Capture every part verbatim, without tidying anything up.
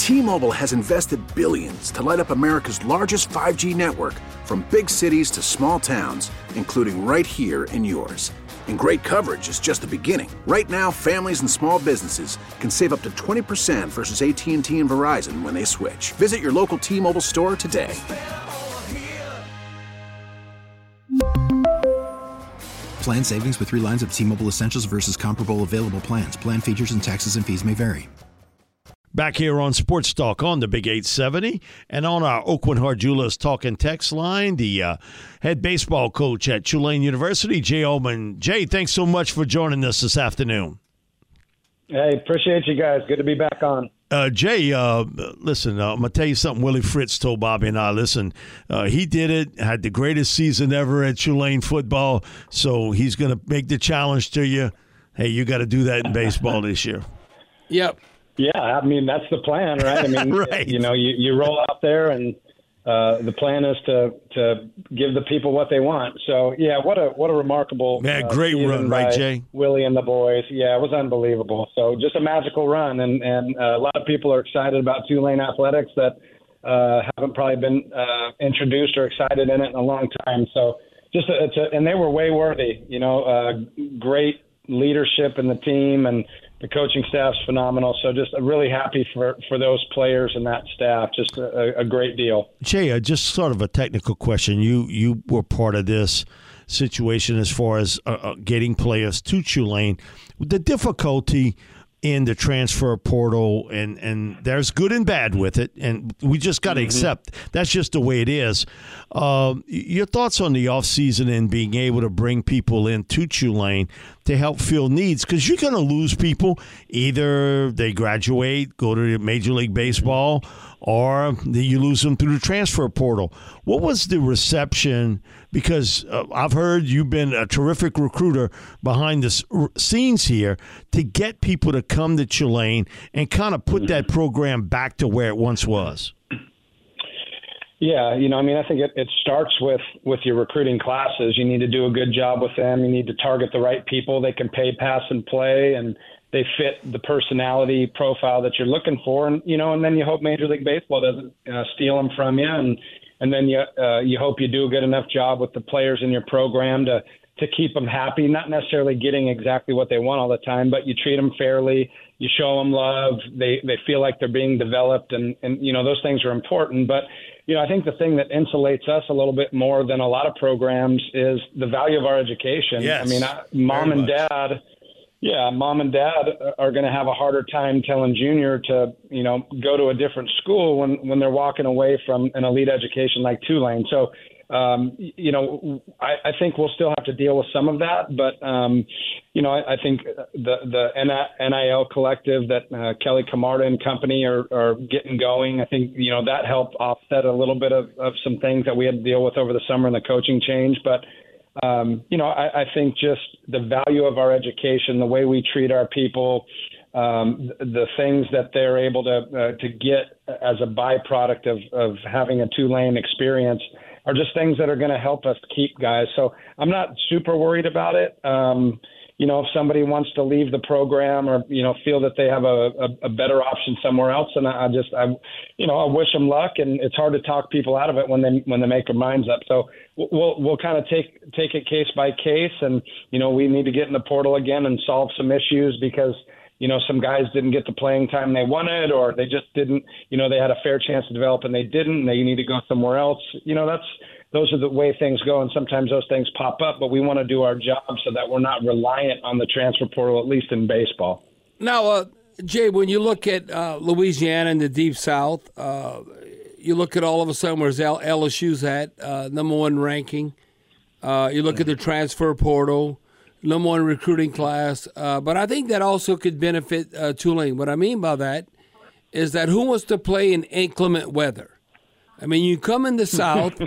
T-Mobile has invested billions to light up America's largest five G network, from big cities to small towns, including right here in yours. And great coverage is just the beginning. Right now, families and small businesses can save up to twenty percent versus A T and T and Verizon when they switch. Visit your local T-Mobile store today. Plan savings with three lines of T-Mobile Essentials versus comparable available plans. Plan features and taxes and fees may vary. Back here on Sports Talk on the Big eight seventy and on our Oakland Harjulas Talk and Text line, the uh, head baseball coach at Tulane University, Jay Ullman. Jay, thanks so much for joining us this afternoon. Hey, appreciate you guys. Good to be back on. Uh, Jay, uh, listen, uh, I'm going to tell you something Willie Fritz told Bobby and I. Listen, uh, he did it, had the greatest season ever at Tulane football, so he's going to make the challenge to you. Hey, you got to do that in baseball this year. Yep. Yeah, I mean, that's the plan, right? I mean, right. you know, you, you roll out there and uh, the plan is to to give the people what they want. So, yeah, what a what a remarkable Man, uh, great run, right, Jay? Willie and the boys. Yeah, it was unbelievable. So just a magical run. And, and uh, a lot of people are excited about Tulane athletics that uh, haven't probably been uh, introduced or excited in it in a long time. So just a, it's a, and they were way worthy, you know, uh, great leadership in the team, and the coaching staff's phenomenal. So just really happy for, for those players and that staff. Just a, a great deal. Jay, uh, just sort of a technical question. You you were part of this situation as far as uh, uh, getting players to Tulane. The difficulty in the transfer portal, and, and there's good and bad with it, and we just got to mm-hmm. accept that's just the way it is. Uh, your thoughts on the offseason and being able to bring people into Tulane to help fill needs, because you're going to lose people. Either they graduate, go to Major League Baseball, or you lose them through the transfer portal. What was the reception? Because uh, I've heard you've been a terrific recruiter behind the scenes here to get people to come to Tulane and kind of put that program back to where it once was. Yeah, you know, I mean, I think it, it starts with, with your recruiting classes. You need to do a good job with them. You need to target the right people. They can pay, pass, and play, and they fit the personality profile that you're looking for. And, you know, and then you hope Major League Baseball doesn't uh, steal them from you. And, and then you, uh, you hope you do a good enough job with the players in your program to, to keep them happy, not necessarily getting exactly what they want all the time, but you treat them fairly. You show them love. They, they feel like they're being developed, and, and, you know, those things are important. But, you know, I think the thing that insulates us a little bit more than a lot of programs is the value of our education. Yes, I mean, I, mom and much. dad, yeah, mom and dad are going to have a harder time telling Junior to, you know, go to a different school when, when they're walking away from an elite education like Tulane. So, um, you know, I, I think we'll still have to deal with some of that, but, um, you know, I, I think the, the N I L collective that uh, Kelly Camarda and company are, are getting going, I think, you know, that helped offset a little bit of, of some things that we had to deal with over the summer and the coaching change. But, um, you know, I, I think just the value of our education, the way we treat our people, um, the, the things that they're able to uh, to get as a byproduct of, of having a Tulane experience are just things that are going to help us keep guys. So I'm not super worried about it. Um, you know, if somebody wants to leave the program or, you know, feel that they have a, a, a better option somewhere else, and I, I just, I, you know, I wish them luck. And it's hard to talk people out of it when they when they make their minds up. So we'll we'll kind of take take it case by case, and you know, we need to get in the portal again and solve some issues because, you know, some guys didn't get the playing time they wanted, or they just didn't, you know, they had a fair chance to develop and they didn't, and they need to go somewhere else. You know, that's, those are the way things go. And sometimes those things pop up, but we want to do our job so that we're not reliant on the transfer portal, at least in baseball. Now, uh, Jay, when you look at uh, Louisiana and the Deep South, uh, you look at all of a sudden where's L- L S U's at, uh, number one ranking. Uh, you look at the transfer portal, number one recruiting class. Uh, but I think that also could benefit uh, Tulane. What I mean by that is that who wants to play in inclement weather? I mean, you come in the South,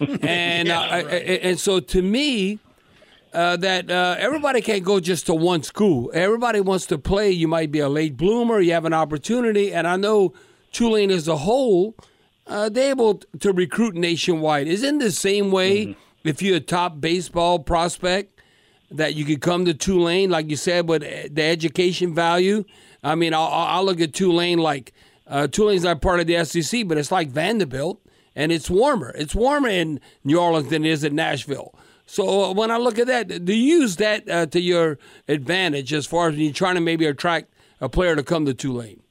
and yeah, uh, right. and so to me, uh, that uh, everybody can't go just to one school. Everybody wants to play. You might be a late bloomer. You have an opportunity, and I know Tulane as a whole, uh, they're able to recruit nationwide. Isn't the same way mm-hmm. if you're a top baseball prospect that you could come to Tulane, like you said, with the education value? I mean, I'll, I'll look at Tulane like Uh, Tulane's not part of the S E C, but it's like Vanderbilt, and it's warmer. It's warmer in New Orleans than it is in Nashville. So uh, when I look at that, do you use that uh, to your advantage as far as when you're trying to maybe attract a player to come to Tulane?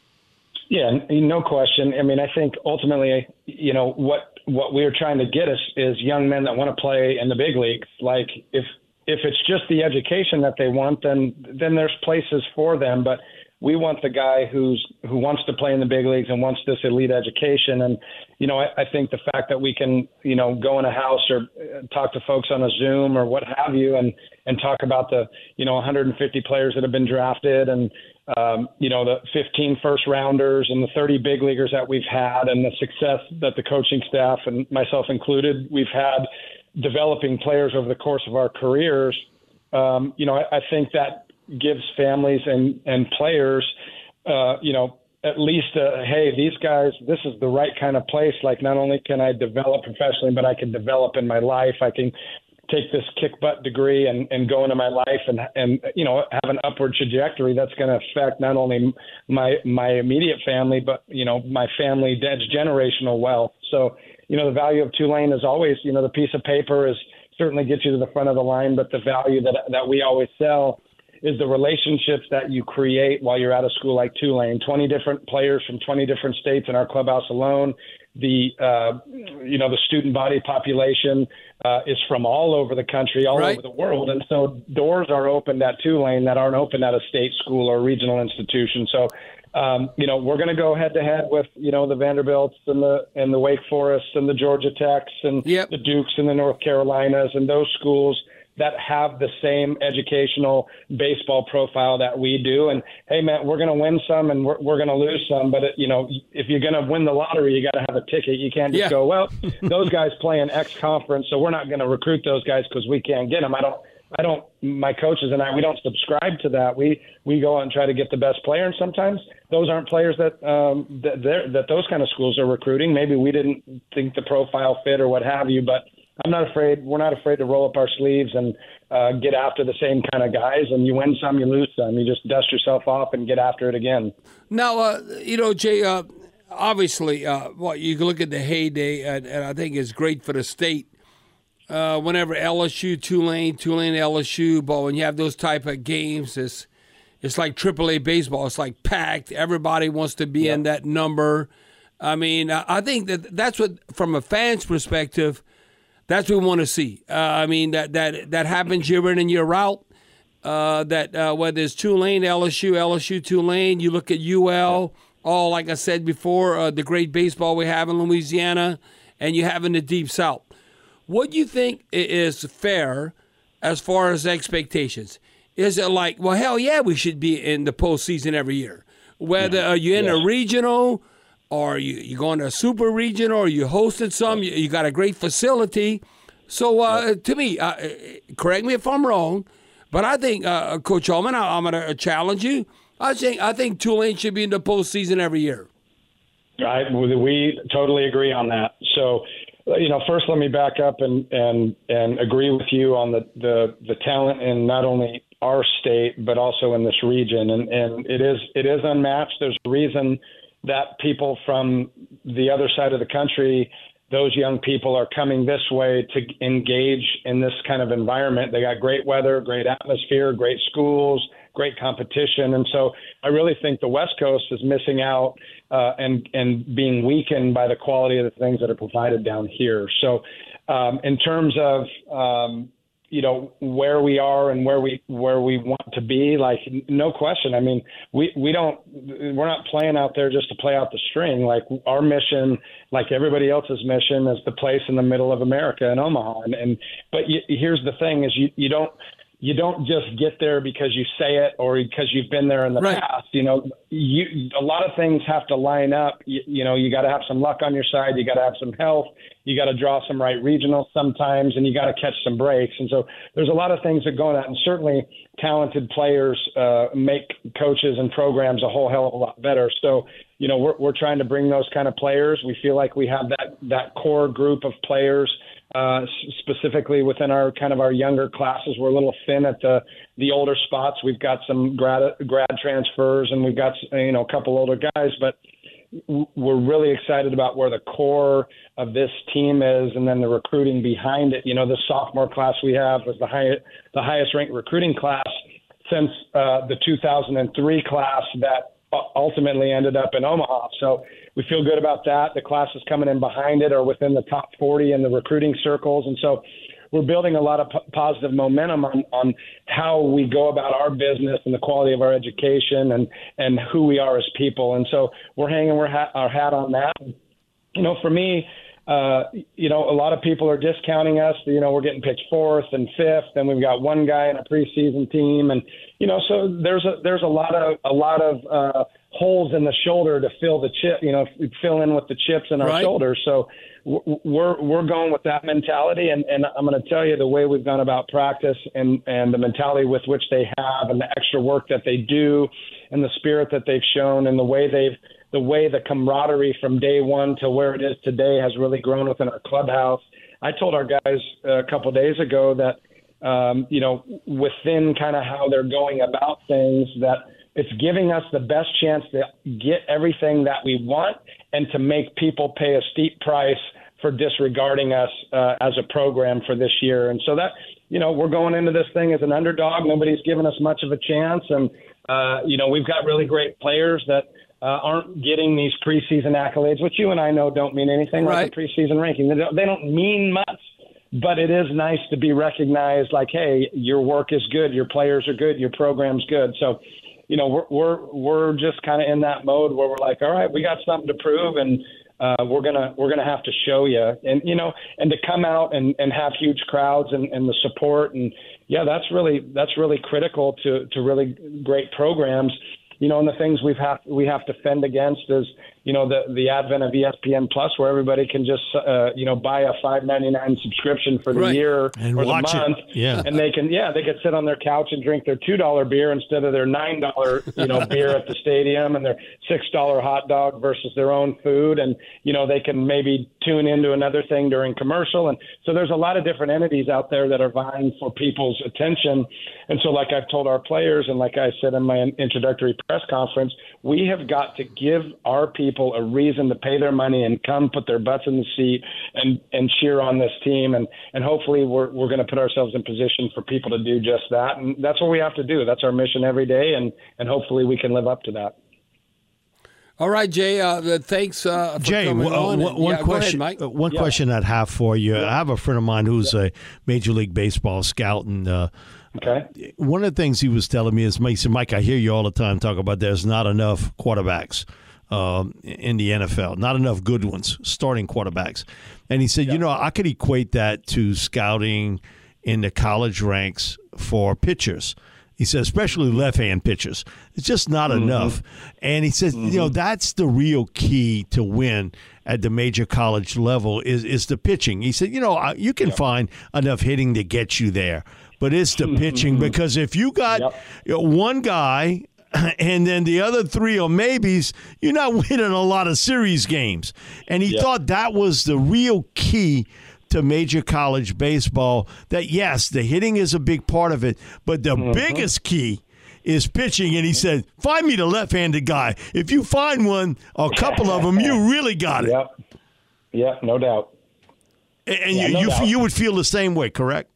Yeah, no question. I mean, I think ultimately, you know, what what we're trying to get is, is young men that want to play in the big leagues. Like if if it's just the education that they want, then then there's places for them. But we want the guy who's who wants to play in the big leagues and wants this elite education. And, you know, I, I think the fact that we can, you know, go in a house or talk to folks on a Zoom or what have you and, and talk about the, you know, one hundred fifty players that have been drafted and, um, you know, the fifteen first rounders and the thirty big leaguers that we've had and the success that the coaching staff and myself included, we've had developing players over the course of our careers. Um, you know, I, I think that gives families and, and players, uh, you know, at least, uh, hey, these guys, this is the right kind of place. Like, not only can I develop professionally, but I can develop in my life. I can take this kick butt degree and, and go into my life and, and, you know, have an upward trajectory that's going to affect not only my, my immediate family, but, you know, my family, dad's generational wealth. So, you know, the value of Tulane is always, you know, the piece of paper is certainly gets you to the front of the line, but the value that, that we always sell is the relationships that you create while you're at a school like Tulane. twenty different players from twenty different states in our clubhouse alone. The, uh, you know, the student body population uh, is from all over the country, all right. over the world. And so doors are opened at Tulane that aren't open at a state school or regional institution. So, um, you know, we're going to go head to head with, you know, the Vanderbilts and the, and the Wake Forests and the Georgia Techs and yep. the Dukes and the North Carolinas and those schools that have the same educational baseball profile that we do. And, hey, man, we're going to win some and we're, we're going to lose some. But, it, you know, if you're going to win the lottery, you got to have a ticket. You can't just yeah. go, well, those guys play in X conference, so we're not going to recruit those guys because we can't get them. I don't, I don't, my coaches and I, we don't subscribe to that. We, we go out and try to get the best player. And sometimes those aren't players that, um, that, that those kind of schools are recruiting. Maybe we didn't think the profile fit or what have you, but I'm not afraid. We're not afraid to roll up our sleeves and uh, get after the same kind of guys. And you win some, you lose some. You just dust yourself off and get after it again. Now, uh, you know, Jay, uh, obviously, uh, well, you can look at the heyday, and, and I think it's great for the state. Uh, whenever L S U, Tulane, Tulane, L S U, but when you have those type of games, it's it's like triple A baseball. It's like packed. Everybody wants to be yep. in that number. I mean, I think that that's what, from a fan's perspective, that's what we want to see. Uh, I mean, that that that happens year in and year out. Uh, that uh, whether it's Tulane, L S U, L S U, Tulane, you look at U L, all, like I said before, uh, the great baseball we have in Louisiana, and you have in the Deep South. What do you think is fair as far as expectations? Is it like, well, hell yeah, we should be in the postseason every year? Whether uh, you're in yeah. a regional, or you you going to a super regional, or you hosted some, you, you got a great facility. So uh, to me, uh, correct me if I'm wrong, but I think uh, Coach Allman, I, I'm going to challenge you. I think I think Tulane should be in the postseason every year. I, we totally agree on that. So, you know, first let me back up and and, and agree with you on the, the, the talent in not only our state but also in this region, and and it is it is unmatched. There's a reason that people from the other side of the country, those young people, are coming this way to engage in this kind of environment. They got great weather, great atmosphere, great schools, great competition. And so I really think the West Coast is missing out uh, and, and being weakened by the quality of the things that are provided down here. So um, in terms of, um, you know, where we are and where we where we want to be, like, no question. I mean, we, we don't we're not playing out there just to play out the string. Like, our mission, like everybody else's mission, is the place in the middle of America in Omaha. And, and but you, here's the thing: is you you don't you don't just get there because you say it or because you've been there in the right. past. You know, you a lot of things have to line up. You, you know, you got to have some luck on your side. You got to have some health. You got to draw some right regionals sometimes, and you got to catch some breaks. And so there's a lot of things that go on that, and certainly talented players uh, make coaches and programs a whole hell of a lot better. So, you know, we're we're trying to bring those kind of players. We feel like we have that that core group of players. Uh, specifically within our kind of our younger classes, we're a little thin at the the older spots. We've got some grad grad transfers, and we've got, you know, a couple older guys, but we're really excited about where the core of this team is, and then the recruiting behind it. You know, the sophomore class we have was the highest, the highest ranked recruiting class since uh, the two thousand three class that ultimately ended up in Omaha. So we feel good about that. The classes coming in behind it are within the top forty in the recruiting circles. And so we're building a lot of p- positive momentum on, on how we go about our business and the quality of our education and, and who we are as people. And so we're hanging our hat, our hat on that. You know, for me, uh, you know, a lot of people are discounting us. You know, we're getting picked fourth and fifth, and we've got one guy in a preseason team. And, you know, so there's a, there's a lot of, a lot of, uh, holes in the shoulder to fill the chip, you know, fill in with the chips in our right. shoulders. So we're we're going with that mentality, and, and I'm going to tell you the way we've gone about practice and, and the mentality with which they have and the extra work that they do and the spirit that they've shown and the way they've the way the camaraderie from day one to where it is today has really grown within our clubhouse. I told our guys a couple of days ago that, um, you know, within kind of how they're going about things, that it's giving us the best chance to get everything that we want and to make people pay a steep price for disregarding us uh, as a program for this year. And so that, you know, we're going into this thing as an underdog. Nobody's given us much of a chance. And, uh, you know, we've got really great players that uh, aren't getting these preseason accolades, which you and I know don't mean anything right. like a preseason ranking. They don't, they don't mean much. But it is nice to be recognized like, hey, your work is good, your players are good, your program's good. So, you know, we're we're we're just kind of in that mode where we're like, all right, we got something to prove, and uh, we're gonna we're gonna have to show you, and you know, and to come out and, and have huge crowds and, and the support, and yeah, that's really that's really critical to to really great programs. You know, and the things we've have we have to fend against is, you know, the the advent of E S P N Plus, where everybody can just uh, you know buy a five ninety-nine subscription for the right. year and or watch the month, it. Yeah, and they can yeah they could sit on their couch and drink their two dollar beer instead of their nine dollar you know beer at the stadium, and their six dollar hot dog versus their own food, and you know they can maybe tune into another thing during commercial, and so there's a lot of different entities out there that are vying for people's attention, and so like I've told our players, and like I said in my introductory press conference, we have got to give our people a reason to pay their money and come put their butts in the seat and, and cheer on this team. And, and hopefully we're, we're going to put ourselves in position for people to do just that. And that's what we have to do. That's our mission every day. And, and hopefully we can live up to that. All right, Jay. Uh, thanks uh, for Jay, coming uh, on. one, one yeah, question. Go ahead, Mike. Uh, one Yeah. question I'd have for you. Yeah. I have a friend of mine who's yeah. a Major League Baseball scout, and uh, okay. one of the things he was telling me is, Mason, Mike, I hear you all the time talk about there's not enough quarterbacks um, in the N F L, not enough good ones, starting quarterbacks. And he said, yeah. you know, I could equate that to scouting in the college ranks for pitchers. He said, especially left-hand pitchers. It's just not mm-hmm. enough. And he says, mm-hmm. you know, that's the real key to win at the major college level is, is the pitching. He said, you know, you can yep. find enough hitting to get you there, but it's the pitching mm-hmm. because if you got yep. you know, one guy and then the other three are maybes, you're not winning a lot of series games. And he yep. thought that was the real key to major college baseball, that yes, the hitting is a big part of it, but the mm-hmm. biggest key is pitching. And he said, find me the left-handed guy. If you find one, a couple of them, you really got it. Yep, yep, no doubt. And yeah, you, no you, doubt. you would feel the same way, correct?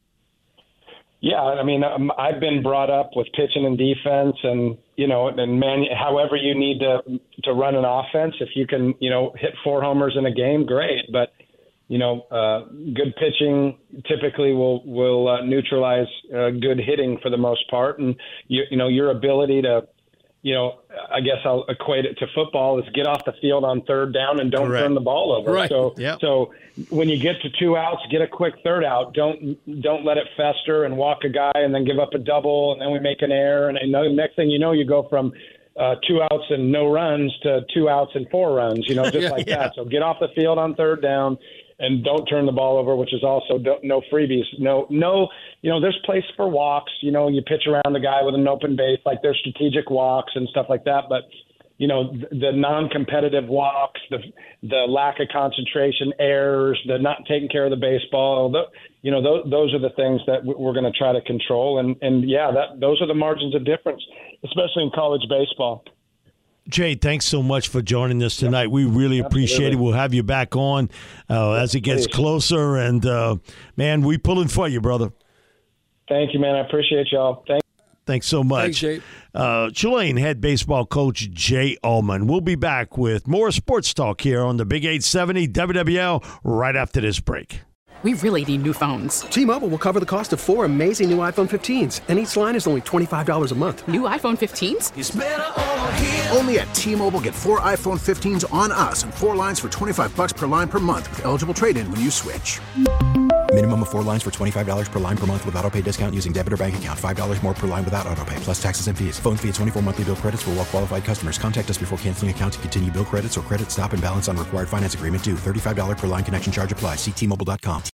Yeah, I mean, um, I've been brought up with pitching and defense, and you know, and man, however you need to to run an offense, if you can, you know, hit four homers in a game, great. But you know, uh, good pitching typically will will uh, neutralize uh, good hitting for the most part, and you you know your ability to, you know, I guess I'll equate it to football is get off the field on third down and don't Correct. turn the ball over. Right. So yep. so when you get to two outs, get a quick third out. Don't don't let it fester and walk a guy and then give up a double and then we make an error, and, and the next thing you know, you go from Uh, two outs and no runs to two outs and four runs, you know, just yeah, like yeah. that. So get off the field on third down and don't turn the ball over, which is also don't, no freebies. No, no, you know, there's place for walks. You know, you pitch around the guy with an open base, like there's strategic walks and stuff like that. But, you know, the, the non-competitive walks, the the lack of concentration, errors, the not taking care of the baseball, the, you know, those, those are the things that we're going to try to control. And, and yeah, that those are the margins of difference, especially in college baseball. Jay, thanks so much for joining us tonight. We really appreciate Absolutely. it. We'll have you back on uh, as it gets Please. closer. And, uh, man, we pulling for you, brother. Thank you, man. I appreciate y'all. Thank Thanks so much. Thanks, Jay. Uh, Tulane head baseball coach Jay Ullman. We'll be back with more sports talk here on the Big eight seventy W W L right after this break. We really need new phones. T-Mobile will cover the cost of four amazing new iPhone fifteens, and each line is only twenty-five dollars a month. New iPhone fifteens? It's better over here. Only at T-Mobile, get four iPhone fifteens on us and four lines for twenty-five bucks per line per month with eligible trade-in when you switch. Minimum of four lines for twenty-five dollars per line per month with autopay discount using debit or bank account. five dollars more per line without autopay, plus taxes and fees. Phone fee at twenty-four monthly bill credits for well-qualified customers. Contact us before canceling account to continue bill credits or credit stop and balance on required finance agreement due. thirty-five dollars per line connection charge applies. See T Mobile dot com.